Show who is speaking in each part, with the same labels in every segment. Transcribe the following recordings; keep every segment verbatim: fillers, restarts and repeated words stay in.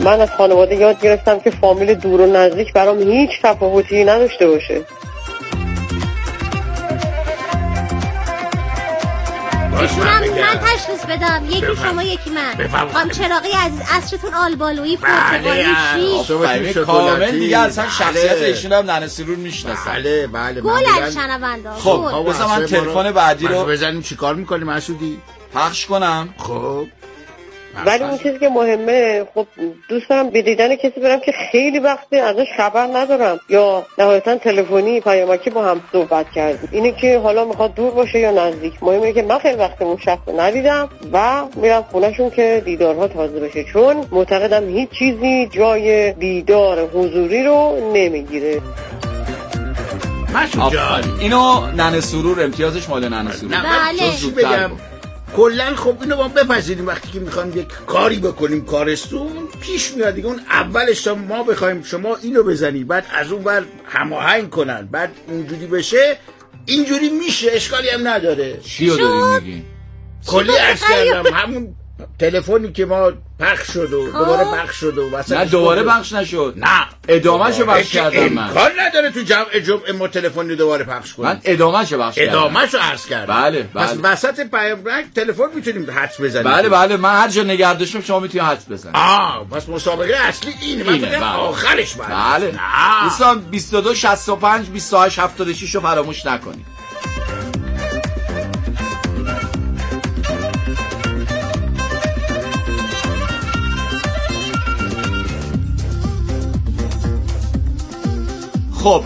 Speaker 1: من از خانواده یاد گرفتم که فامیل دور و نزدیک برام هیچ تفاوتی نداشته باشه.
Speaker 2: من من تشخیص بدم، یکی شما یکی من. خانم چراغی عزیز، عصرتون آلبالویی پرتقالی شیک
Speaker 3: کامل دیگه اصلا شخصیت ایشون هم ننه سرور میشناسن.
Speaker 4: بله بله.
Speaker 2: گل از شنونده.
Speaker 3: خب بذار من تلفن بعدی رو
Speaker 4: بزنیم. چیکار می‌کنی مسعودی؟
Speaker 3: پخش کنم.
Speaker 4: خب
Speaker 1: ولی اون چیزی که مهمه، خب دوست دارم به دیدن کسی برم که خیلی وقته ازش خبر ندارم یا نهایتا تلفنی پیامکی با هم صحبت کردیم. اینه که حالا میخواد دور باشه یا نزدیک، مهمه که من خیلی وقت اون شخص رو ندیدم و میرم خونه‌شون که دیدارها تازه بشه، چون معتقدم هیچ چیزی جای دیدار حضوری رو نمیگیره.
Speaker 4: مسعود جان
Speaker 3: اینو ننه سرور امتیازش مال ننه سرور.
Speaker 2: بله
Speaker 4: بگم کلن خب اینو با بپذیریم وقتی که میخوایم یک کاری بکنیم کارستون پیش میاد دیگه. اون اولش تا ما بخوایم شما اینو بزنی بعد از اون بر هماهنگ کنن بعد اونجوری بشه، اینجوری میشه، اشکالی هم نداره.
Speaker 3: چیو داری میگی؟
Speaker 4: کلی عرض کردم همون تلفنی که ما پخش شد و دوباره پخش شد و
Speaker 3: نه دوباره پخش نشد.
Speaker 4: نه
Speaker 3: ادامه‌شو پخش کردم من.
Speaker 4: کار نداره تو جمع جمعه ما تلفنی دوباره پخش کنیم.
Speaker 3: من ادامه‌شو پخش کردم.
Speaker 4: ادامه‌شو عرض کردم.
Speaker 3: بله بله.
Speaker 4: بس وسط پیام رنگ تلفن میتونیم حدس بزنیم.
Speaker 3: بله بله من هر جا نگه داشتم شما میتونید حدس بزنید.
Speaker 4: آه پس مسابقه اصلی اینه. من فکر آخرش بعد.
Speaker 3: بله. دوستان بیست و دو شصت و پنج بیست و هشت هفتاد و شش رو فراموش نکنید. خب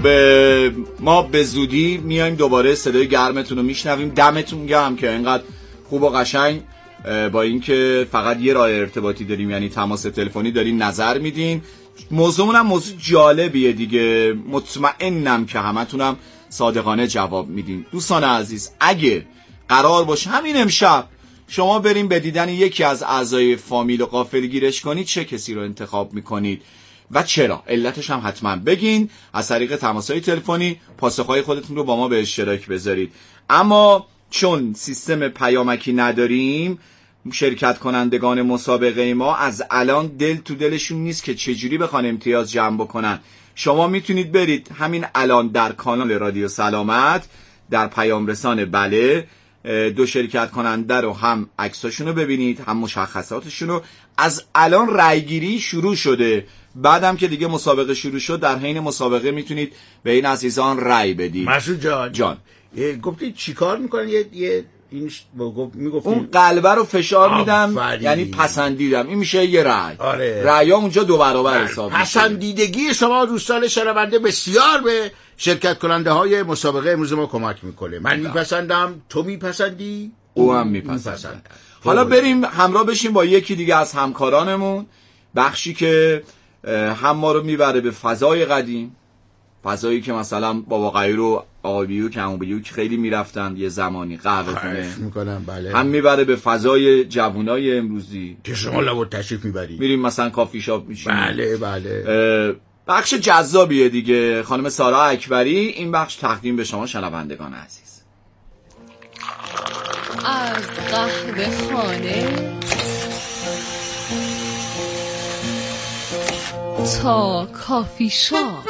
Speaker 3: ما به زودی میایم دوباره صدای گرمتون رو میشنویم. دمتون گرم که اینقدر خوب و قشنگ با اینکه فقط یه راه ارتباطی داریم یعنی تماس تلفنی دارین نظر میدین. موضوعمون هم موضوع جالبیه دیگه، مطمئنم که همتونم صادقانه جواب میدین. دوستان عزیز اگه قرار باشه همین امشب شما بریم به دیدن یکی از اعضای فامیل و غافلگیرش کنید، چه کسی رو انتخاب میکنید و چرا؟ علتش هم حتما بگین. از طریق تماس‌های تلفنی پاسخهای خودتون رو با ما به اشتراک بذارید. اما چون سیستم پیامکی نداریم، شرکت کنندگان مسابقه ما از الان دل تو دلشون نیست که چجوری بخوان امتیاز جمع بکنن. شما میتونید برید همین الان در کانال رادیو سلامت در پیام رسان بله دو شرکت کننده رو هم عکساشون رو ببینید هم مشخصاتشون رو. از الان رایگیری شروع شده، بعدم که دیگه مسابقه شروع شد در حین مسابقه میتونید به این عزیزان رای بدید.
Speaker 4: مسعود جان
Speaker 3: جان
Speaker 4: گفتی چیکار میکنن؟ یه یه این میگفتیم
Speaker 3: اون قلبه رو فشار میدم یعنی پسندیدم، این میشه یه رای.
Speaker 4: آره.
Speaker 3: رأی‌ها اونجا دو برابر حساب میشه.
Speaker 4: پسندیدگی شما دوستان شنونده بسیار به شرکت کننده های مسابقه امروز ما کمک میکنه. من میپسندم، تو میپسندی،
Speaker 3: او هم میپسند. حالا بریم همراه بشیم با یکی دیگه از همکارانمون، بخشی که هم ما رو میبره به فضای قدیم، فضایی که مثلا بابا غیر و آقا بیوک همون بیوک خیلی میرفتن یه زمانی قهوه خونه
Speaker 4: میکنن. بله.
Speaker 3: هم میبره به فضای جوانای امروزی
Speaker 4: که شما لابد تشریف میبری،
Speaker 3: میریم مثلا کافی شاپ میشیم.
Speaker 4: بله بله.
Speaker 3: بخش جذابیه دیگه. خانم سارا اکبری این بخش تقدیم به شما شنوندگان عزیز.
Speaker 5: از قهوه خانه تا کافی شاپ،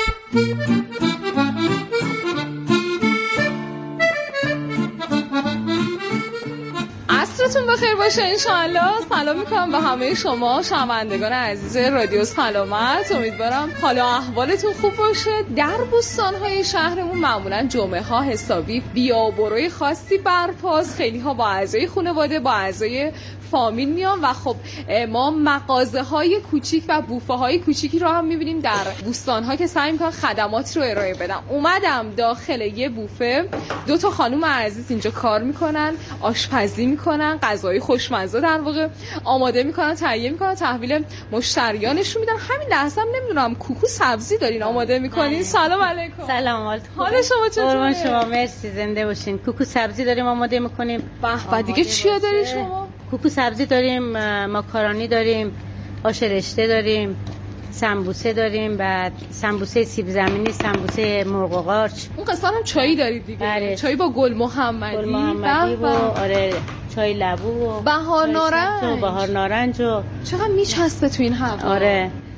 Speaker 5: عصرتون بخیر باشه انشاءالله. سلام میکنم به همه شما شنوندگان عزیز رادیو سلامت. امیدوارم حال و احوالتون خوب باشه. در بستانهای شهرمون معمولا جمعه ها حسابی بیابروی خاصی برپاست. خیلی ها با اعضای خانواده با اعضای فامیل میان و خب ما مغازه های کوچیک و بوفه های کوچیکی رو هم میبینیم در بوستان ها که سعی میکنن خدمات رو ارائه بدن. اومدم داخل یه بوفه، دو تا خانم عزیز اینجا کار میکنن، آشپزی میکنن، غذای خوشمزه در واقع آماده میکنن، تهیه میکنن، تحویل مشتریانشون میدن. همین لحظه هم نمیدونم کوکو سبزی دارین آماده میکنین. سلام علیکم.
Speaker 6: سلام حالت
Speaker 5: حال شما چطوره؟
Speaker 6: قربان شما، مرسی، زنده باشین. کوکو سبزی داریم آماده میکنیم.
Speaker 5: به به، دیگه چیا داری شما؟
Speaker 6: کوکو سبزی داریم، ماکارونی داریم، آش رشته داریم، سمبوسه داریم، بعد سمبوسه سیب زمینی، سمبوسه مرغ و قارچ.
Speaker 5: اون قسمت هم چایی دارید دیگه.
Speaker 6: بله.
Speaker 5: چای با گل محمدی.
Speaker 6: گل محمدی و آره چای لبو و
Speaker 5: بهار نارنج.
Speaker 6: و بهار نارنج و
Speaker 5: چقدر میچسبه تو این هوا.
Speaker 6: آره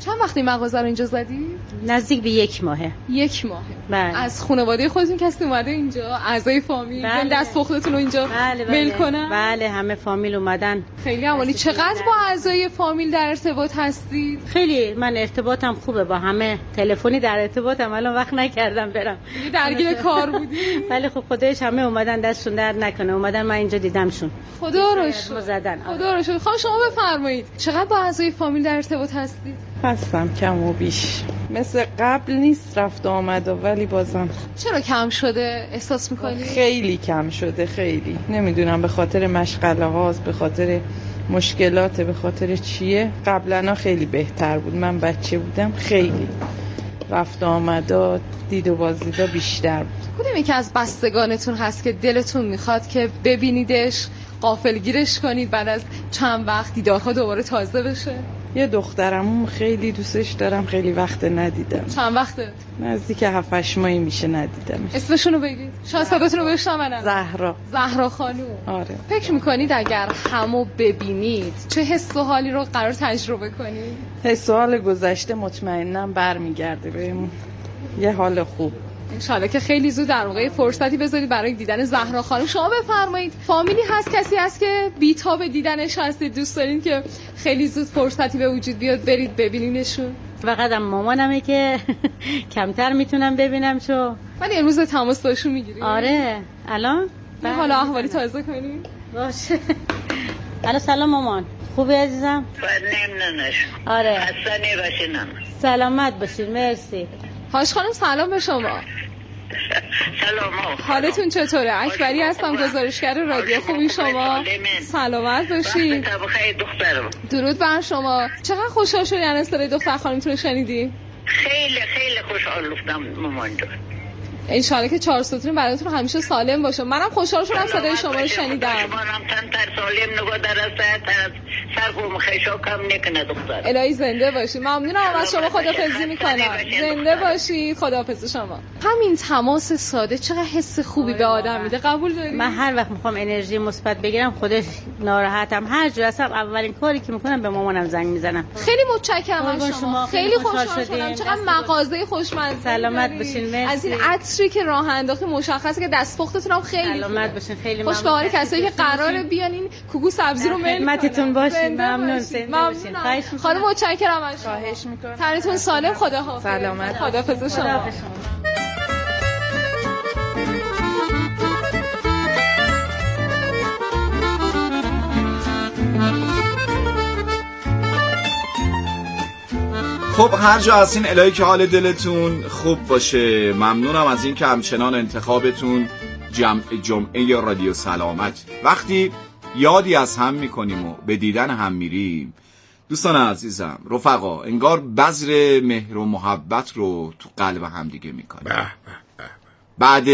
Speaker 5: چند وقتی مغازه رو اینجا زدی؟
Speaker 6: نزدیک به یک ماهه.
Speaker 5: یک ماهه.
Speaker 6: بله.
Speaker 5: از خانواده خودتون کسی اومده اینجا؟ اعضای فامیل؟
Speaker 6: بله.
Speaker 5: دست پختتون رو اینجا
Speaker 6: بله
Speaker 5: میل
Speaker 6: بله.
Speaker 5: کنن؟
Speaker 6: بله همه فامیل اومدن.
Speaker 5: خیلی عالی. چقدر با اعضای فامیل در ارتباط هستید؟
Speaker 6: خیلی من ارتباطم خوبه با همه. تلفنی در ارتباطم، الان وقت نکردم برم.
Speaker 5: درگیر کار بودی؟
Speaker 6: ولی خب خودش همه اومدن، دستشون درد نکنه، اومدن من اینجا دیدمشون.
Speaker 5: خدا رو شکر.
Speaker 6: زدن.
Speaker 5: خدا رو شکر. خواهم شما بفرمایید چقدر با اعضای فامیل در ارتباط هستید؟
Speaker 7: هستم کم و بیش، مثل قبل نیست رفت آمد و ولی بازم.
Speaker 5: چرا کم شده احساس میکنی؟
Speaker 7: خیلی کم شده، خیلی. نمیدونم به خاطر مشغله هاست، به خاطر مشکلات، به خاطر چیه. قبلا خیلی بهتر بود، من بچه بودم خیلی رفت آمدا دید و بازدیدا بیشتر بود.
Speaker 5: کدوم یکی از بستگانتون هست که دلتون میخواد که ببینیدش، غافلگیرش کنید، بعد از چند وقت دیدارها دوباره تازه بشه؟
Speaker 7: یه دخترم خیلی دوستش دارم، خیلی وقت ندیدم.
Speaker 5: چند وقته؟
Speaker 7: نزدیک هفت هشت ماهی میشه ندیدم.
Speaker 5: اسمشونو بگید. شاید صداتون رو بشنونم.
Speaker 7: زهرا.
Speaker 5: زهرا خانم.
Speaker 7: آره.
Speaker 5: فکر میکنید اگر همو ببینید چه حس و حالی رو قرار تجربه کنید؟
Speaker 7: حس و حال گذشته مطمئناً برمیگرده بهمون. یه حال خوب.
Speaker 5: انشالله که خیلی زود در واقع فرصتی بذارید برای دیدن زهرا خانم. شما بفرمایید فامیلی هست، کسی هست که بی‌تاب دیدنش هستید، دوست دارین که خیلی زود فرصتی به وجود بیاد برید ببینینشون؟
Speaker 6: فقط هم مامانمه که کمتر میتونم ببینم شو.
Speaker 5: ولی امروز تماس باشون میگیری؟
Speaker 6: آره. الان
Speaker 5: یه حالا احوالی تازه کنیم.
Speaker 6: باشه. الو سلام مامان، خوبی عزیزم؟
Speaker 8: نمننش.
Speaker 6: آره.
Speaker 8: حسنی باشینم.
Speaker 6: سلامت باشید. مرسی.
Speaker 5: هاش خانم سلام به شما.
Speaker 8: سلام.
Speaker 5: حالتون چطوره؟ اکبری هستم، گزارشگر رادیو. خوبی شما؟ سلامت باشید. درود بر شما. چقدر خوشحال شدی الان صدای دختر خانمتون رو شنیدی؟
Speaker 8: خیلی خیلی خوشحال بودم مامان جان.
Speaker 5: انشالله که چهار ستون براتون همیشه سالم باشه. منم خوشحال شدم صدای شما رو شنیدم.
Speaker 8: منم تن تر سالم نگاه درسته سرگوم خیشو کم نکنه دختر.
Speaker 5: الهی زنده باشی. ممنونم از شما، خداحافظی میکنم. زنده باشید. خداحافظ شما. همین تماس ساده چقدر حس خوبی به آدم میده. قبول داری؟
Speaker 6: من هر وقت میخوام انرژی مثبت بگیرم خودش ناراحتم، هر جور هستم اولین کاری که میکنم به مامانم زنگ میزنم.
Speaker 5: خیلی متشکرم از شما. شما. خیلی خوشحال شدم. چقدر مغازه خوشمزه.
Speaker 6: سلامت باشین. مرسی.
Speaker 5: از این عطری که راه انداختی مشخصه که دستپختتون هم خیلی
Speaker 6: سلامت باشین. خیلی ممنون.
Speaker 5: خوش به حال کسایی که قراره بیان این کوکو سبزی رو میل
Speaker 6: خدمتتون باشین. ممنون.
Speaker 5: ممنون. خانم متشکرم از شما.
Speaker 7: خواهش میکنم.
Speaker 5: تنتون سالم. خداحافظ.
Speaker 7: سلامت.
Speaker 5: خداحافظ شما.
Speaker 3: خب هر جا هستین الهی که حال دلتون خوب باشه. ممنونم از این که همچنان انتخابتون جمع جمعه یا رادیو سلامت. وقتی یادی از هم میکنیم و به دیدن هم میریم دوستان عزیزم، رفقا، انگار بذر مهر و محبت رو تو قلب هم دیگه میکنیم. بعد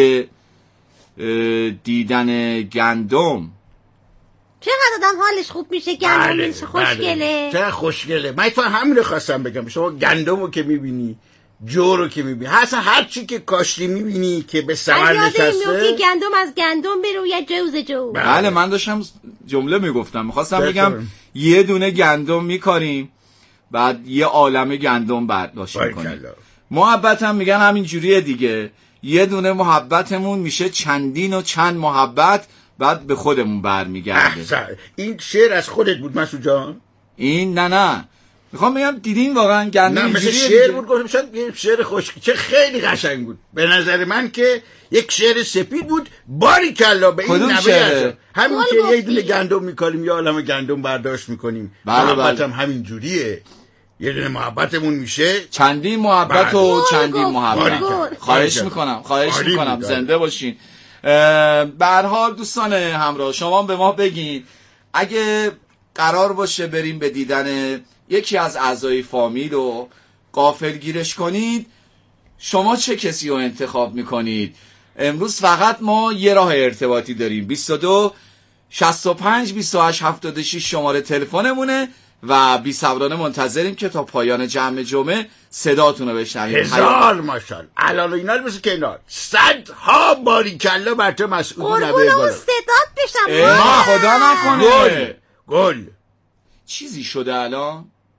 Speaker 3: دیدن گندم
Speaker 2: چقدر آدم حالش خوب میشه. گندم
Speaker 4: بله،
Speaker 2: میشه خوشگله.
Speaker 4: چقدر خوشگله. من تو همین رو خواستم بگم. شما گندم رو که میبینی، جو رو که میبینی، اصلا هر چی که کاشتی میبینی که به ثمر نشسته،
Speaker 2: گندم از گندم برو یا جوز جو.
Speaker 3: بله من داشتم جمله میگفتم، میخواستم بگم یه دونه گندم میکاریم بعد یه عالمه گندم برداشت میکنیم. محبت هم میگن همین جوریه دیگه. یه دونه محبتمون میشه چندین و چند محبت، بعد به خودمون برمیگرده.
Speaker 4: این شعر از خودت بود مسعود جان؟
Speaker 3: این نه نه میخوام بگم دیدین واقعا گندم
Speaker 4: نه مثل شعر بود، گفتم شاید یه شعر خوش چه خیلی قشنگ بود به نظر من که یک شعر سپید بود. باری کلا به این نوه همین که یه دونه گندم میکاریم یا عالمه گندم برداشت میکنیم. محبت هم همین جوریه. یه دونه محبتمون میشه
Speaker 3: چندین محبت و چندین محبت. خواهش میکنم خواهش میکنم زنده باشین. به هر حال دوستان همراه، شما به ما بگین اگه قرار باشه بریم به دیدن یکی از اعضای فامیل و غافلگیرش کنید، شما چه کسی رو انتخاب میکنید؟ امروز فقط ما یه راه ارتباطی داریم، بیست و دو شصت و پنج بیست و هشت هفتاد و شش شماره تلفنمونه و بی صبرانه منتظریم که تا پایان جمع جمعه صداتون رو بشنویم.
Speaker 4: هزار ماشاءالله الان اینا رو مثل کنار صدها باریکلا بر تو مسئول نبه
Speaker 2: قربون صدات بشم.
Speaker 3: ما خدا نکنه
Speaker 4: گل گل
Speaker 3: چیزی شده الان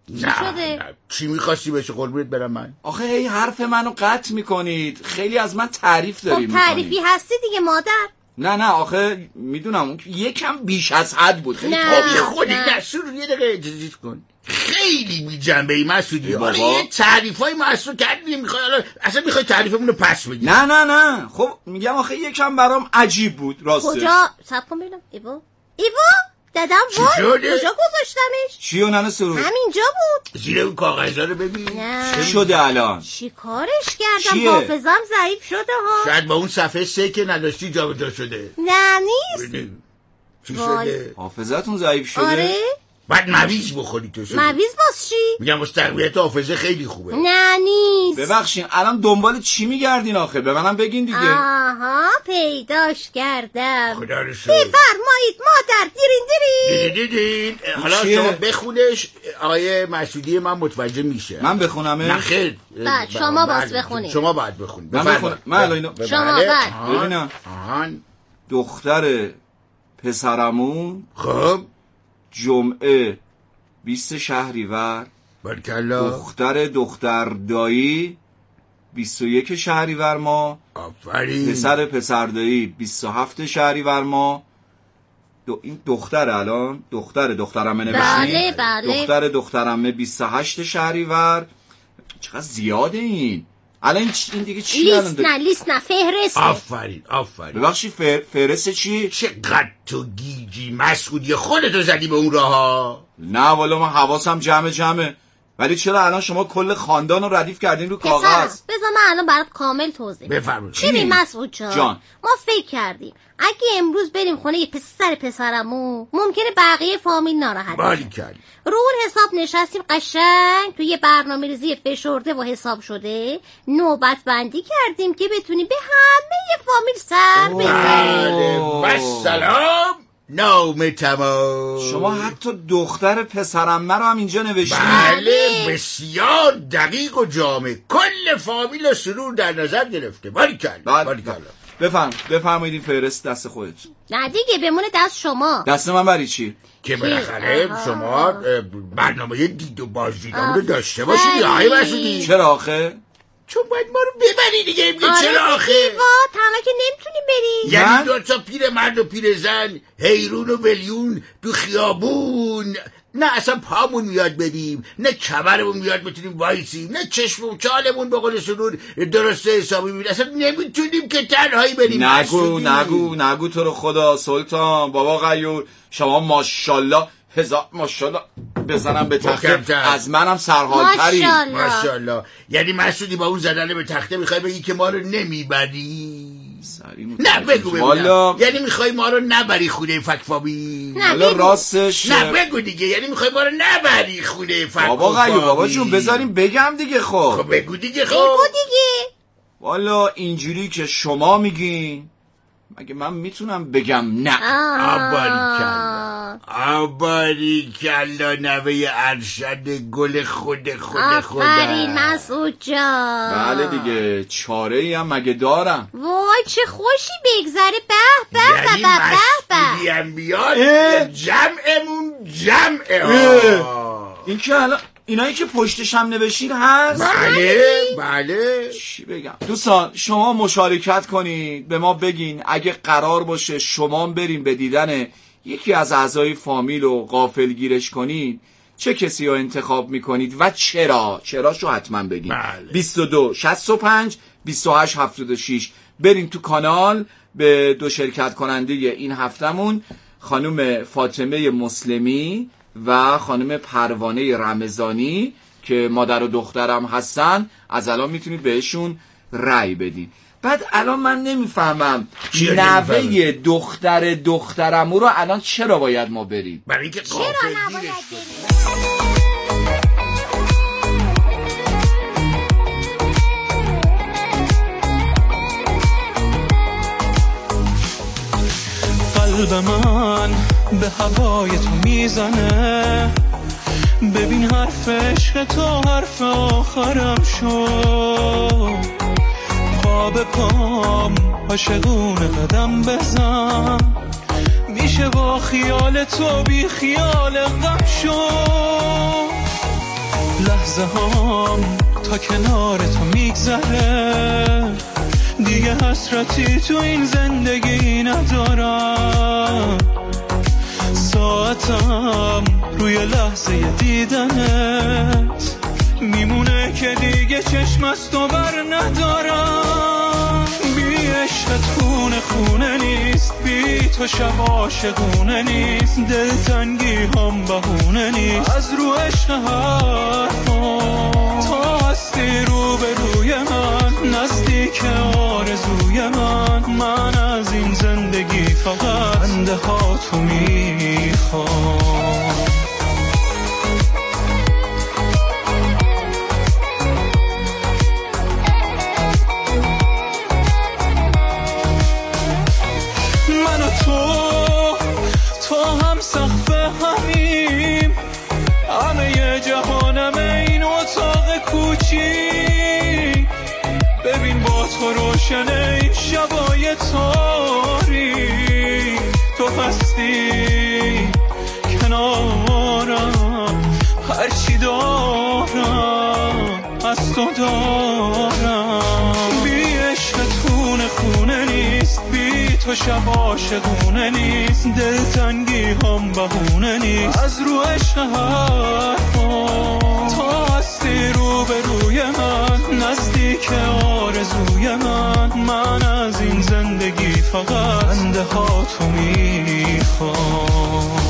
Speaker 2: چی شده؟
Speaker 4: نه. چی میخواستی بشه قربونت برم من؟
Speaker 3: آخه هی حرف منو قطع میکنید. خیلی از من تعریف داری
Speaker 2: خب
Speaker 3: میکنید.
Speaker 2: تعریفی هستی دیگه مادر.
Speaker 3: نه نه آخه میدونم اون یکم بیش از حد بود. خیلی
Speaker 2: نه.
Speaker 3: تابی
Speaker 4: خودی
Speaker 2: نه.
Speaker 4: نسور یه دقیقه اجازه کن. خیلی بی جنبه ای مسعودی.
Speaker 3: بابا.
Speaker 4: حالا یه تعریفای مسعود کردی میخوای الان اصلا میخوای تعریفمون رو پس بدی؟
Speaker 3: نه نه نه خب میگم آخه یکم برام عجیب بود راستش.
Speaker 2: کجا؟ صبر کن ببینم. ایوا ایوا دادم
Speaker 4: چی
Speaker 2: وای
Speaker 4: شده؟
Speaker 2: کجا گذاشتمش؟
Speaker 3: چی و ننه سرود؟
Speaker 2: همینجا بود.
Speaker 4: زیر اون کاغذها رو ببین.
Speaker 2: نه.
Speaker 3: چی شده الان؟
Speaker 2: چی کارش کردم؟
Speaker 3: چیه؟
Speaker 2: حافظم ضعیف شده ها.
Speaker 4: شاید با اون صفحه سه که نداشتی جا به جا شده.
Speaker 2: نه نیست.
Speaker 4: ببین. چی
Speaker 2: وای.
Speaker 4: شده؟
Speaker 3: حافظتون ضعیف شده؟
Speaker 2: آره
Speaker 4: بعد مویز بخوری تو شده.
Speaker 2: مویز باز چی؟
Speaker 4: میگم واسه تقویت حافظه خیلی خوبه.
Speaker 2: نه نیست.
Speaker 3: ببخشین الان دنبال چی میگردین آخه؟ به منم بگین دیگه.
Speaker 2: آها پیداش کردم.
Speaker 4: خدا رو شکر.
Speaker 2: بفرمایید مادر دیرین دیرین.
Speaker 4: دیدین دیدین حالا
Speaker 3: چیه؟
Speaker 4: شما بخونش آقای مسعودی من متوجه میشه.
Speaker 3: من بخونمه؟
Speaker 4: نه خیر.
Speaker 2: بعد شما
Speaker 4: بعد-
Speaker 2: باز بخونید.
Speaker 4: شما باید بخونید.
Speaker 3: من
Speaker 4: بفرمایید.
Speaker 3: بخونم. من الان اینو-
Speaker 4: بله.
Speaker 2: شما بعد.
Speaker 4: آهان.
Speaker 3: ببینم.
Speaker 4: آهان.
Speaker 3: دختر پسرمون
Speaker 4: خب
Speaker 3: جمعه بیست شهریور،
Speaker 4: بارکالله.
Speaker 3: دختر دختر دایی بیست و یک شهریور ماه،
Speaker 4: آفرین.
Speaker 3: پسر پسر دایی بیست و هفت شهریور ماه. دو این دختر الان دختر دخترمه نوشتین؟
Speaker 2: بله بله.
Speaker 3: دختر دخترمه بیست و هشت شهریور. چقدر زیاده این. الان این, چ... این دیگه چی الان
Speaker 2: لیست
Speaker 3: داری؟
Speaker 2: نه لیست نه فهرسته.
Speaker 4: آفرین آفرین.
Speaker 3: ببخشی فر... فهرست چی؟
Speaker 4: چقدر تو گیجی مسعودی خودتو زدی به اون راه ها.
Speaker 3: نه والا من حواسم جمع جمعه. ولی چرا الان شما کل خاندان رو ردیف کردین رو
Speaker 2: پسرم
Speaker 3: کاغذ؟
Speaker 2: بذار من الان برات کامل توضیح بدم.
Speaker 4: بفرمایید.
Speaker 2: ببین مسعود جان.
Speaker 3: جان.
Speaker 2: ما فکر کردیم اگه امروز بریم خونه یه پسر پسرمون ممکنه بقیه فامیل ناراحت
Speaker 4: باری
Speaker 2: بشن.
Speaker 4: کرد.
Speaker 2: رو اون حساب نشستیم قشنگ توی یه برنامه ریزی فشرده و حساب شده نوبت بندی کردیم که بتونیم به همه فامیل سر بزنیم.
Speaker 4: بله بس سلام نام تمام.
Speaker 3: شما حتی دختر پسرمه رو هم اینجا نوشتین؟
Speaker 4: بله بسیار دقیق و جامع کل فامیل و سرور در نظر گرفته. باری کرد. باری کرد.
Speaker 3: بفرم بفرمایید این فهرست دست خودت.
Speaker 2: نه دیگه بمونه دست شما.
Speaker 3: دست من برای چی؟
Speaker 4: که بالاخره
Speaker 2: آها.
Speaker 4: شما برنامه دید و بازدیدمون رو داشته باشید یا آقای مسعودی.
Speaker 3: چرا آخه؟
Speaker 4: چون باید ما رو ببری دیگه. میگه
Speaker 2: آره
Speaker 4: چرا آخه؟
Speaker 2: دیوا تنها که نمیتونیم بریم.
Speaker 4: یعنی
Speaker 3: من؟
Speaker 4: دو تا پیر مرد و پیر زن حیرون و بلیون تو خیابون. نه اصلا پامون میاد بریم، نه کمرمون میاد بتونیم وایسیم، نه چشم و چالمون به قول سرور درسته حسابی میبینیم. اصلا نمیتونیم که تنهایی بریم.
Speaker 3: نگو
Speaker 4: مسعودی.
Speaker 3: نگو نگو تو رو خدا سلطان بابا غیور شما ماشاءالله هزار ماشاءالله بزنم به تخته
Speaker 4: محکم‌تر.
Speaker 3: از منم سرحالتری.
Speaker 2: ماشاءالله.
Speaker 4: ماشاءالله. یعنی مسعودی با اون زدن به تخته میخوای بگی که ما رو نمیبری؟ نه بگو ببینم.
Speaker 3: والا
Speaker 4: یعنی میخوای ما رو نبری خونه فکفابی؟
Speaker 2: نه
Speaker 3: والا
Speaker 2: بگو.
Speaker 3: راستش
Speaker 4: نه بگو دیگه. یعنی میخوای ما رو نبری خونه فکفابی؟
Speaker 3: بابا غیور بابا جون بذاریم بگم دیگه. خب
Speaker 4: خب بگو دیگه. خب
Speaker 2: بگو دیگه.
Speaker 3: والا اینجوری که شما میگین مگه من میتونم بگم نه؟
Speaker 4: آباریکلا آباریکلا نوه ارشد گل خود خود خدا.
Speaker 2: آفرین مسعود جان.
Speaker 3: بله دیگه چاره ای هم مگه دارم.
Speaker 2: وای چه خوشی بگذره. به به به
Speaker 4: یعنی
Speaker 2: به به
Speaker 4: مسعودی
Speaker 2: به.
Speaker 4: هم بیاد
Speaker 3: اه.
Speaker 4: جمعمون جمعه
Speaker 3: اه.
Speaker 4: ها.
Speaker 3: این که الان اینایی که پشتش هم نوشتین هست؟
Speaker 4: بله بله.
Speaker 3: چی بگم دوستان شما مشارکت کنید به ما بگین اگه قرار باشه شما بریم به دیدن یکی از اعضای فامیل و غافلگیرش کنید چه کسی رو انتخاب میکنید و چرا چراشو حتما بگین.
Speaker 4: بله.
Speaker 3: بیست و دو شصت و پنج بیست و هشت هفتاد و شش برین تو کانال به دو شرکت کننده این هفتمون خانم فاطمه مسلمی و خانم پروانه رمضانی که مادر و دخترم هستن از الان میتونید بهشون رأی بدین. بعد الان من نمیفهمم نوه دختر دخترمو رو الان چرا باید ما بریم؟
Speaker 4: برای اینکه
Speaker 2: چرا
Speaker 4: غافل
Speaker 2: نباید
Speaker 4: گیرش
Speaker 2: بریم؟
Speaker 9: قلب من به هوای تو میزنه ببین حرف عشق تو حرف آخرم شد پا به پام عاشقونه قدم بزن میشه با خیال تو بی خیال غم شد لحظه هام تا کنار تو میگذره، دیگه حسرتی تو این زندگی ندارم. ساعتم روی لحظه دیدنت میمونه که دیگه چشم از تو بر ندارم. بی عشقت خونه خونه نیست، بی تو شب عاشقونه نیست، دلتنگی هم بهونه نیست از رو عشق حرفم. تو هستی رو به روی من، نزدیک آرزوی من، من از این زندگی فقط خنده ها تو میخوام. من و تو تو هم سقف همیم، همه جهانم این اتاق کوچی. ببین با تو روشنه این شبای تاری، تو هستی کنارم، هرچی دارم از تو دارم. بی عشقت خونه خونه نیست، بی تو شب عاشقونه نیست، دلتنگی هم بهونه نیست از رو عشق حرفم. تو هستی رو به روی من، نزدیک آرزوی من، من از این زندگی فقط خنده ها تو میخوام.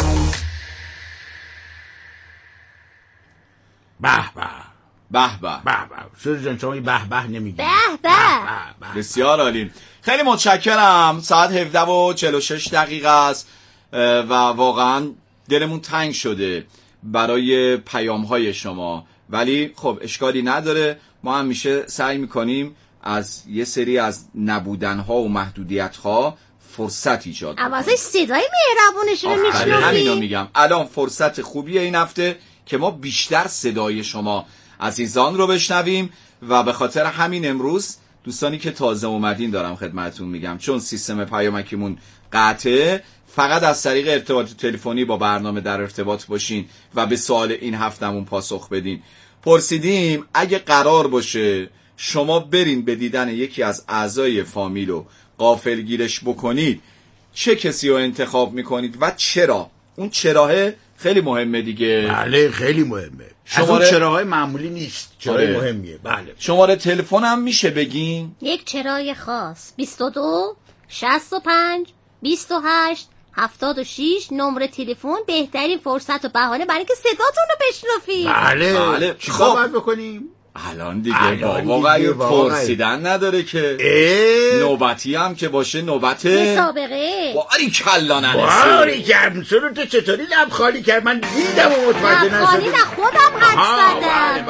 Speaker 4: به به
Speaker 3: به به
Speaker 4: به به. سوزی جان شما به به نمیگی؟
Speaker 2: به به.
Speaker 3: بسیار عالی، خیلی متشکرم. ساعت هفده و چهل و شش دقیقه است و واقعا دلمون تنگ شده برای پیام های شما، ولی خب اشکالی نداره. ما همیشه سعی میکنیم از یه سری از نبودن ها و محدودیت ها فرصت ایجاد کنیم.
Speaker 2: اوازش صدای مهربونش رو میشنوی.
Speaker 3: همینو میگم، الان فرصت خوبیه این هفته که ما بیشتر صدای شما عزیزان رو بشنویم و به خاطر همین امروز دوستانی که تازه اومدین دارم خدمتتون میگم، چون سیستم پیامکیمون قطعه، فقط از طریق ارتباط تلفنی با برنامه در ارتباط باشین و به سوال این هفتمون پاسخ بدین. پرسیدیم اگه قرار باشه شما برین به دیدن یکی از اعضای فامیل رو غافلگیرش بکنید، چه کسی رو انتخاب میکنید و چرا؟ اون چراه خیلی مهمه دیگه.
Speaker 4: بله خیلی مهمه. شماره چراهای معمولی نیست، چرای آره. مهمیه. بله.
Speaker 3: شماره تلفن هم میشه بگین؟
Speaker 2: یک چرای خاص بیست و دو شصت و پنج بیست و هشت هفتاد و شش. نمره تلفن بهترین فرصت و بهانه برای اینکه صداتون رو بشنوید.
Speaker 4: بله بله. چیکار باید بکنیم؟
Speaker 3: الان دیگه واقعا پرسیدن نداره که اه؟ نوبتی هم که باشه نوبت
Speaker 2: مسابقه.
Speaker 3: باری کلا ننسه
Speaker 4: باری کردم. سرو تو چطوری لب خالی کرد؟ من دیدم و متوجه نشدم.
Speaker 2: لب خالی نه، خودم حد زدم.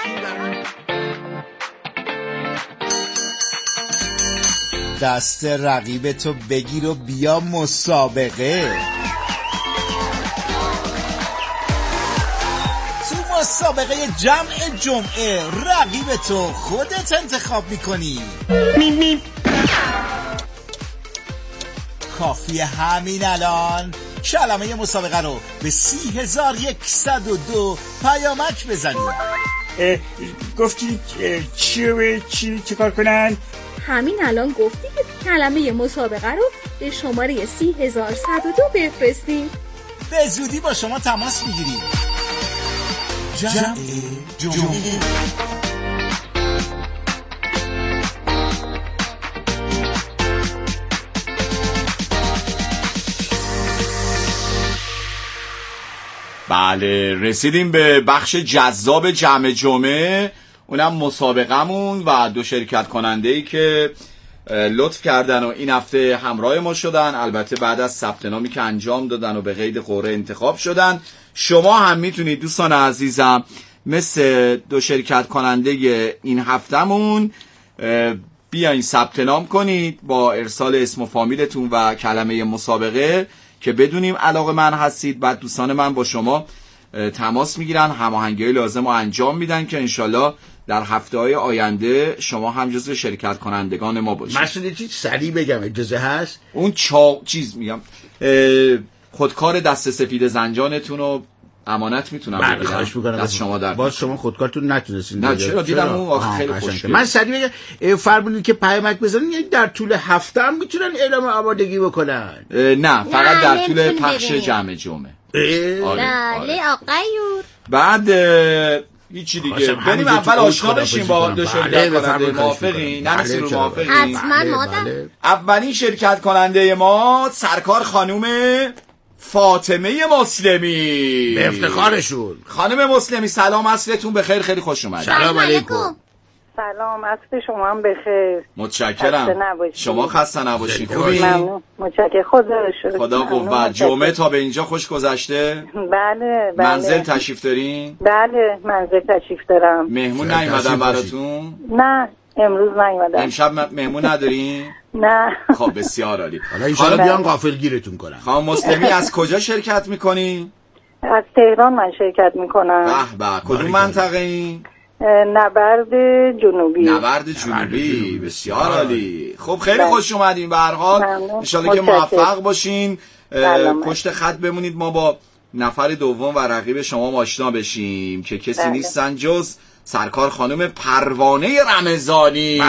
Speaker 10: دست رقیب تو بگیر و بیا مسابقه. مسابقه جمع جمعه رقیب تو خودت انتخاب میکنی. کافیه همین الان کلمه مسابقه رو به سی هزار یکصد و دو پیامک بزنی.
Speaker 11: گفتی چی رو چی چی کار کنن؟
Speaker 12: همین الان گفتی که کلمه مسابقه رو به شماره سی هزار صد و دو بفرستیم.
Speaker 10: به زودی با شما تماس میگیریم. جمع جمعه.
Speaker 3: بله رسیدیم به بخش جذاب جمع جمعه، اونم مسابقمون و دو شرکت کننده‌ای که لطف کردن و این هفته همراه ما شدن، البته بعد از ثبت نامی که انجام دادن و به قید قرعه انتخاب شدن. شما هم میتونید دوستان عزیزم مثل دو شرکت کننده این هفتمون بیاین ثبت نام کنید با ارسال اسم و فامیلتون و کلمه مسابقه که بدونیم علاقه من هستید. بعد دوستان من با شما تماس میگیرن، هماهنگی لازم رو انجام میدن که انشالله در هفته های آینده شما هم جزو شرکت کنندگان ما باشید.
Speaker 4: مسئله چیز سریع بگم اجازه هست؟
Speaker 3: اون چا چیز میگم خودکار دست سفید زنجانتون رو امانت میتونم
Speaker 4: بله خواهش میکنم
Speaker 3: از شما در
Speaker 4: باز شما خودکارتون نتونستین.
Speaker 3: نه چرا دیدم اون آخه خیلی خوشگله.
Speaker 4: من سریع بگم فرمودید که پیامک بزنین، یعنی در طول هفته هم میتونن اعلام آمادگی بکنن؟
Speaker 3: نه فقط در طول پخش جمع جمعه.
Speaker 2: بله آقایور.
Speaker 3: بعد هیچی دیگه بریم اول آشنا بشیم با دو شرکت کننده. موافقین؟ نه نسیم رو موافقین؟
Speaker 2: حتما مادر.
Speaker 3: اولین شرکت کننده ما سرکار خانوم فاطمه مسلمی،
Speaker 4: به افتخارشون.
Speaker 3: خانم مسلمی سلام، عصرتون بخیر، خیلی خوش اومدید.
Speaker 2: سلام علیکم.
Speaker 13: سلام، عصر شما هم بخیر.
Speaker 3: متشکرم. شما خسته نباشید. خوبی؟
Speaker 13: ممنون. متشکرم. خدا شکر.
Speaker 3: خدا قوت. جمعه تا به اینجا خوش گذشته؟
Speaker 13: بله بله.
Speaker 3: منزل تشریف دارین؟
Speaker 13: بله منزل تشریف دارم.
Speaker 3: مهمون نیومدن براتون؟
Speaker 13: نه امروز نیومدن.
Speaker 3: امشب مهمون ندارین؟
Speaker 13: نه.
Speaker 3: خب بسیار عالی.
Speaker 4: حالا ان شاءالله بیان غافلگیرتون کنن.
Speaker 3: خانم مسلمی از کجا شرکت میکنین؟
Speaker 13: از تهران من شرکت میکنم.
Speaker 3: به به. کدوم منطقه این؟
Speaker 13: نبرد جنوبی.
Speaker 3: نبرد جنوبی. بسیار عالی. خب خیلی خوش اومدین. به هر حال ان شاءالله که موفق باشین. پشت خط بمونید ما با نفر دوم و رقیب شما آشنا بشیم که کسی بله. نیستن جز سرکار خانم پروانه رمضانی.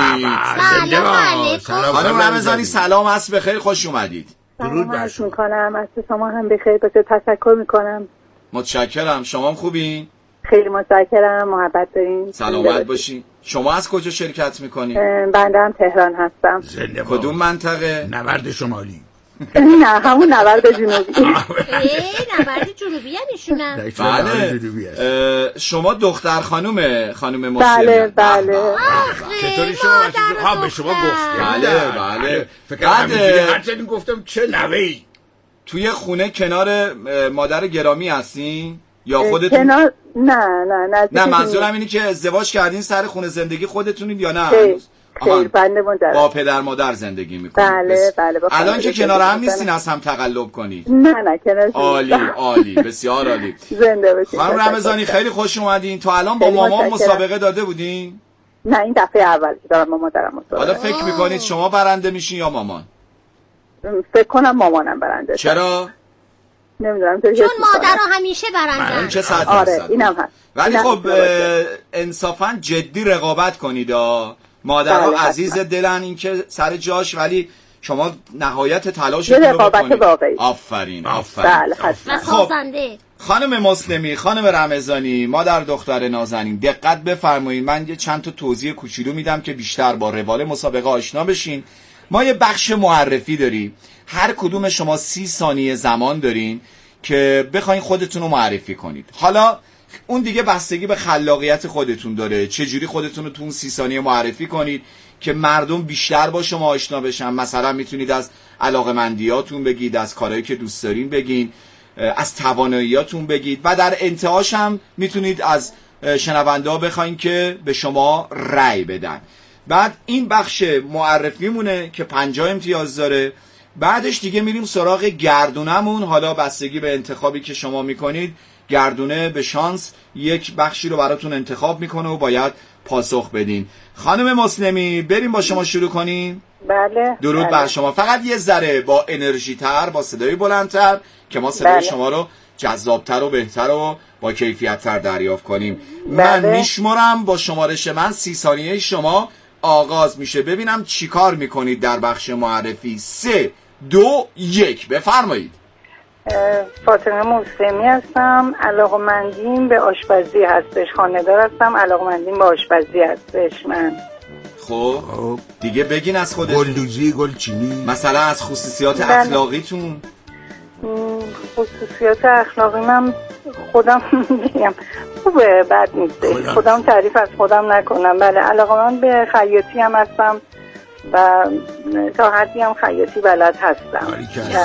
Speaker 3: خانم رمضانی سلام، عصر بخیر، خوش اومدید.
Speaker 13: درود بر شما. میکنم عصر شما هم بخیر باشه. تشکر میکنم.
Speaker 3: متشکرم. شما هم خوبین؟
Speaker 13: خیلی متشکرم. محبت دارین.
Speaker 3: سلامت باشین. شما از کجا شرکت میکنین؟
Speaker 13: بنده هم تهران هستم.
Speaker 3: کدوم منطقه؟
Speaker 4: نبرد شمالی.
Speaker 13: نه همون نبرد جنوبی.
Speaker 2: نبرد جنوبی یعنی شونم.
Speaker 3: بله. شما دختر خانومه خانم مسلمی؟
Speaker 13: بله بله.
Speaker 4: چطوری شما؟ ها به شما گفتم.
Speaker 3: بله بله.
Speaker 4: فکر همینجوری گفتم چه نوهی.
Speaker 3: توی خونه کنار مادر گرامی هستین یا خودتون؟
Speaker 13: کنار نه نه نه.
Speaker 3: نه منظورم اینه که ازدواج کردین سر خونه زندگی خودتونید یا نه؟
Speaker 13: خیلی بنده مادر.
Speaker 3: با پدر مادر زندگی میکنید؟
Speaker 13: بله بله.
Speaker 3: الان که کنار هم نیستین از هم تقلب کنید؟
Speaker 13: نه نه کنار.
Speaker 3: عالی عالی بسیار عالی.
Speaker 13: زنده باشید.
Speaker 3: خانم رمضانی خیلی خوش اومدین. تا الان با مامان مسابقه داده بودین؟
Speaker 13: نه این دفعه اول دارم با مادرم مسابقه.
Speaker 3: حالا فکر میکنید شما برنده میشین یا مامان؟
Speaker 13: فکر کنم مامانم برنده.
Speaker 3: چرا؟
Speaker 13: نمیدونم
Speaker 2: چون مادر رو همیشه برنده.
Speaker 3: چه صد
Speaker 13: آره اینم هست.
Speaker 3: ولی خب انصافا جدی رقابت کنید. مادرها عزیز دلن، این که سر جاش، ولی شما نهایت تلاشتون رو بکنید. آفرین آفرین.
Speaker 13: بله
Speaker 3: خب خانم مسلمی، خانم رمضانی، مادر دختر نازنین دقت بفرمایید. من یه چند تا توضیح کوچولو میدم که بیشتر با روال مسابقه آشنا بشین. ما یه بخش معرفی داریم. هر کدوم شما سی ثانیه زمان دارین که بخواین خودتون رو معرفی کنید. حالا اون دیگه بستگی به خلاقیت خودتون داره، چجوری خودتون رو تو اون سی ثانیه معرفی کنید که مردم بیشتر با شما آشنا بشن. مثلا میتونید از علاقمندیاتون بگید، از کارهایی که دوست دارین بگین، از تواناییاتون بگید و در انتهاش هم میتونید از شنونده ها بخواین که به شما رأی بدن. بعد این بخش معرفی مونه که پنجاه امتیاز داره. بعدش دیگه میریم سراغ گردونمون. حالا بستگی به انتخابی که شما میکنید، گردونه به شانس یک بخشی رو براتون انتخاب میکنه و باید پاسخ بدین. خانم مسلمی بریم با شما شروع کنیم.
Speaker 13: بله.
Speaker 3: درود
Speaker 13: بله.
Speaker 3: بر شما. فقط یه ذره با انرژی تر، با صدای بلندتر که ما صدای بله. شما رو جذابتر و بهتر و با کیفیت تر دریافت کنیم. بله. من میشمرم با شمارش من سی ثانیه شما آغاز میشه. ببینم چی کار میکنید در بخش معرفی. سه دو یک بفرمایید.
Speaker 13: فاطمه مسلمی هستم. علاقمندیم به آشپزی هستش. خانه‌دار هستم. علاقمندیم به آشپزی هستش. من
Speaker 3: خب دیگه بگین از خودتون.
Speaker 4: گلدوزی، گلچینی،
Speaker 3: مثلا از خصوصیات
Speaker 13: بله.
Speaker 3: اخلاقیتون.
Speaker 13: خصوصیات اخلاقی من خودم میگم خوبه، بد نیست. خودم تعریف از خودم نکنم. بله علاقمند به خیاطی هم هستم و تا حدی هم خیاطی بلد هستم.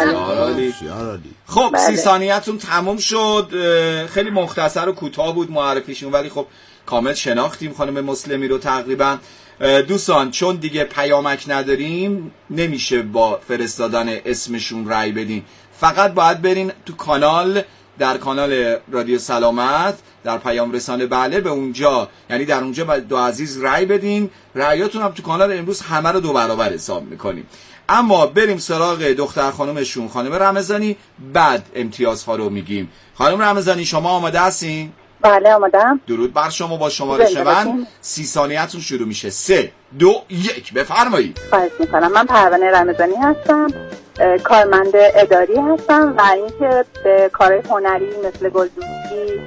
Speaker 3: خب
Speaker 13: بله.
Speaker 3: سی ثانیه‌تون تموم شد. خیلی مختصر و کوتاه بود معرفیشون، ولی خب کامل شناختیم خانم مسلمی رو تقریبا. دوستان چون دیگه پیامک نداریم نمیشه با فرستادن اسمشون رای بدین، فقط باید برین تو کانال در کانال رادیو سلامت در پیام رسانه بله به اونجا، یعنی در اونجا دو عزیز رأی بدین. رأیاتون هم تو کانال امروز همه رو دو برابر حساب میکنیم. اما بریم سراغ دختر خانومشون خانم رمضانی، بعد امتیازها رو میگیم. خانم رمضانی شما آماده هستین؟
Speaker 13: بله آمادم.
Speaker 3: درود بر شما. با شمارش من سی ثانیه‌تون شروع میشه. سه دو یک بفرمایید.
Speaker 13: خواهش میکنم. من پروانه رمضانی هستم، کارمند اداری هستم و اینکه به کار هنری مثل گلدوزی،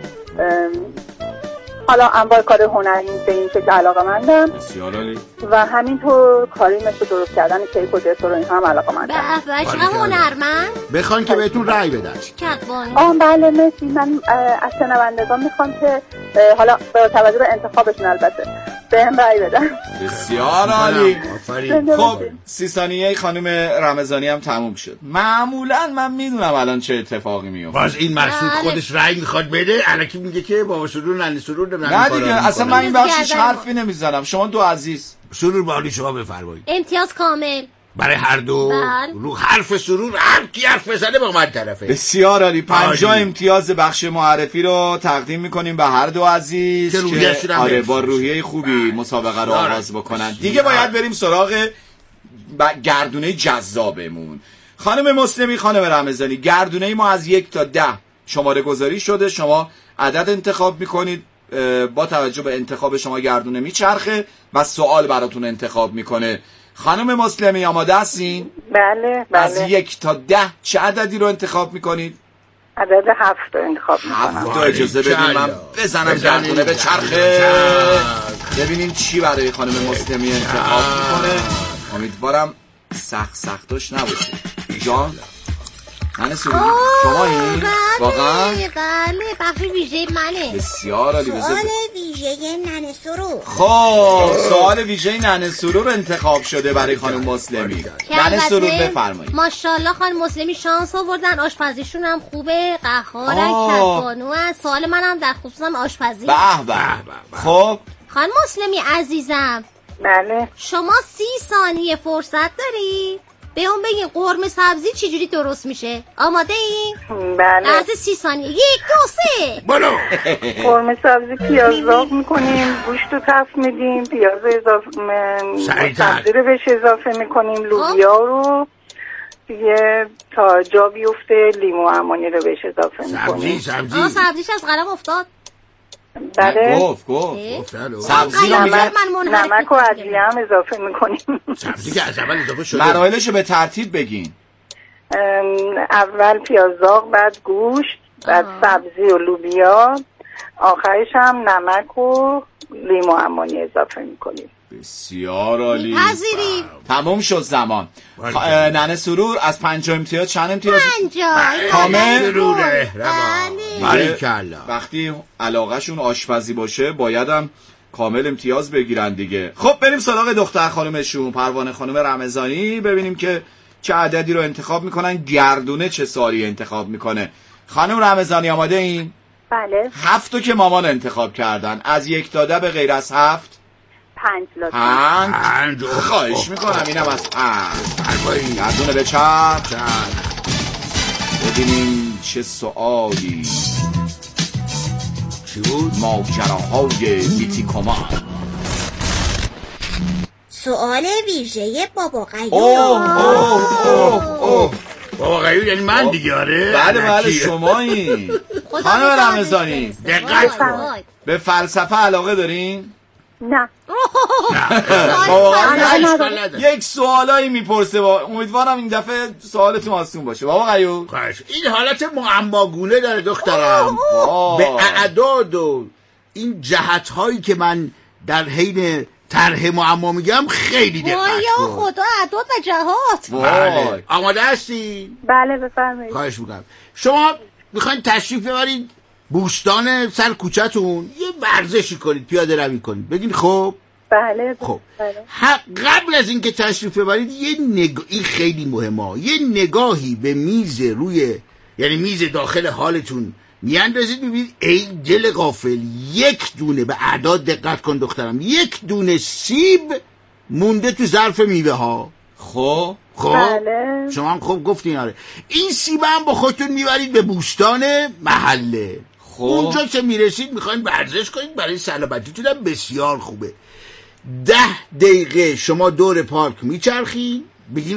Speaker 13: حالا انواع کار هنری به این شکل علاقه‌مندم.
Speaker 3: بسیار عالی.
Speaker 13: و همینطور کاری مثل درست کردن کیک و دسر و اینها هم علاقه‌مندم.
Speaker 2: به به چه هنرمند؟
Speaker 4: بخوان که بهتون رأی بدن.
Speaker 13: آه بله مرسی. من از شنوندگان میخوام که حالا با توجه به انتخابشون البته بهم رأی بدن.
Speaker 3: بسیار عالی. خب سی ثانیه خانم رمضانی هم تموم شد. معمولا من میدونم الان چه اتفاقی میفته.
Speaker 4: باز این مسعود خودش رأی میخواد بده، الکی میگه که بابا سرور ننه سرور
Speaker 3: نه دیگه اصلا من این بخش هیچ حرفی نمیزنم. شما دو عزیز
Speaker 4: سرور بالی شما بفرمایید.
Speaker 2: امتیاز کامل
Speaker 4: برای هر دو.
Speaker 2: بل.
Speaker 4: رو حرف سرور هر کی حرف بزنه با من طرفه.
Speaker 3: بسیار عالی. پنجاه امتیاز بخش معرفی رو تقدیم میکنیم به هر دو عزیز که, که آره با روحیه خوبی مسابقه رو آغاز بکنن. دیگه باید بریم سراغ گردونه جذابمون. خانم مسلمی خانم رمضانی، گردونه ما از یک تا ده شماره گذاری شده. شما عدد انتخاب میکنید، با توجه به انتخاب شما گردونه میچرخه و سوال براتون انتخاب میکنه. خانم مسلمی آماده هستین؟
Speaker 13: بله بله.
Speaker 3: از یک تا ده چه عددی رو انتخاب میکنید؟
Speaker 13: عدد هفت رو انتخاب میکنم.
Speaker 3: هفت تا اجازه بدین من بزنم گردونه به چرخه. ببینین چی برای خانم مسلمی انتخاب میکنه. امیدوارم سخت سختش نباشه. جان من سوری شما این واقعا
Speaker 2: بله بخش ویژه منه.
Speaker 3: بسیار عالی.
Speaker 2: سوال ویژه ننه سرور.
Speaker 3: خب سوال ویژه ننه سرور انتخاب شده برای خانم مسلمی. ننه سرور بفرمایید.
Speaker 2: ماشاءالله خانم مسلمی شانس آوردن، آشپزیشون هم خوبه، قهارن، کدبانوان. سوال منم در خصوص آشپزی.
Speaker 3: به به. خب
Speaker 2: خانم مسلمی عزیزم،
Speaker 13: بله
Speaker 2: شما سی ثانیه فرصت داری به اون بگین قرمه سبزی چجوری درست میشه. آماده این؟
Speaker 13: بله.
Speaker 2: از سی ثانیه. یک دو سه
Speaker 4: برو.
Speaker 13: قرمه سبزی پیاز داغ میکنیم، گوشت رو تفت میدیم، پیاز اضافه سبزی رو بهش اضافه میکنیم، لوبیا رو دیگه تا جا بیفته، لیمو عمانی رو بهش اضافه میکنیم.
Speaker 4: سبزی سبزی
Speaker 2: آه سبزیش از قلم افتاد.
Speaker 13: بله
Speaker 3: گفت گفت
Speaker 2: سبزی رو
Speaker 13: نمک, نمک و ادویه هم اضافه میکنیم.
Speaker 4: سبزی که از اول اضافه شده.
Speaker 3: مراحلش رو به ترتیب بگین.
Speaker 13: اول پیاز داغ، بعد گوشت، بعد سبزی و لوبیا، آخرش هم نمک و لیمو عمانی اضافه میکنیم.
Speaker 3: بسیار عالی.
Speaker 2: پذیری.
Speaker 3: تموم شد زمان. خ... ننه سرور از پنجاه امتیاز چند امتیاز؟
Speaker 2: پنجاه.
Speaker 3: کامل.
Speaker 4: سروره. باریکلا.
Speaker 3: وقتی علاقه شون آشپزی باشه بایدم کامل امتیاز بگیرن دیگه. خب بریم سراغ دختر خانومشون پروانه خانم رمضانی، ببینیم که چه عددی رو انتخاب میکنن، گردونه چه سوالی انتخاب میکنه. خانم رمضانی آماده این؟
Speaker 13: بله.
Speaker 3: هفتو که مامان انتخاب کردن، از یک تا ده به غیر از هفت
Speaker 13: پنج لطفا.
Speaker 3: پنج.
Speaker 4: پنج.
Speaker 3: خواهش میکنم اینم از پنج. گردونه به چپ. ببینیم چه سوالی.
Speaker 4: چی بود؟
Speaker 3: ماجراهای بیتی کمان.
Speaker 2: سوال ویژه بابا قیوم.
Speaker 3: اوه اوه اوه اوه
Speaker 4: بابا قیوم یعنی من دیگه. آره
Speaker 3: بله بله شمایی. خانم رمضانی
Speaker 4: دقت کن.
Speaker 3: به فلسفه علاقه دارین؟
Speaker 13: نه.
Speaker 3: یک سوالایی میپرسه، امیدوارم این دفعه سوالتون آسون باشه. بابا قیوم
Speaker 4: این حالت معماگونه داره دخترم. به اعداد و این جهت هایی که من در حین طرح معما میگم خیلی دقت کن.
Speaker 2: وای خدا، اعداد و جهات.
Speaker 4: بله. آماده هستی؟
Speaker 13: بله بفرمایید.
Speaker 4: خواهش میکنم. شما میخواین تشریف ببرید بوستان سر کوچه‌تون، یه ورزشی کنید، پیاده روی کنید، بگین خب
Speaker 13: بله.
Speaker 4: خب
Speaker 13: بله.
Speaker 4: قبل از اینکه تشریف ببرید یه نگاه، این خیلی مهمه، یه نگاهی به میز روی، یعنی میز داخل حالتون میاندازید، ببینید ای دل غافل یک دونه، به اعداد دقت کن دخترم، یک دونه سیب مونده تو ظرف میوه ها.
Speaker 3: خب
Speaker 4: خب
Speaker 13: بله.
Speaker 4: شما هم خوب گفتین. آره این سیب هم با خودتون میبرید به بوستان محله.
Speaker 3: خب
Speaker 4: اونجا که میرسید میخواین ورزش کنید برای سلامتیتون هم بسیار خوبه. ده دقیقه شما دور پارک میچرخید، بگین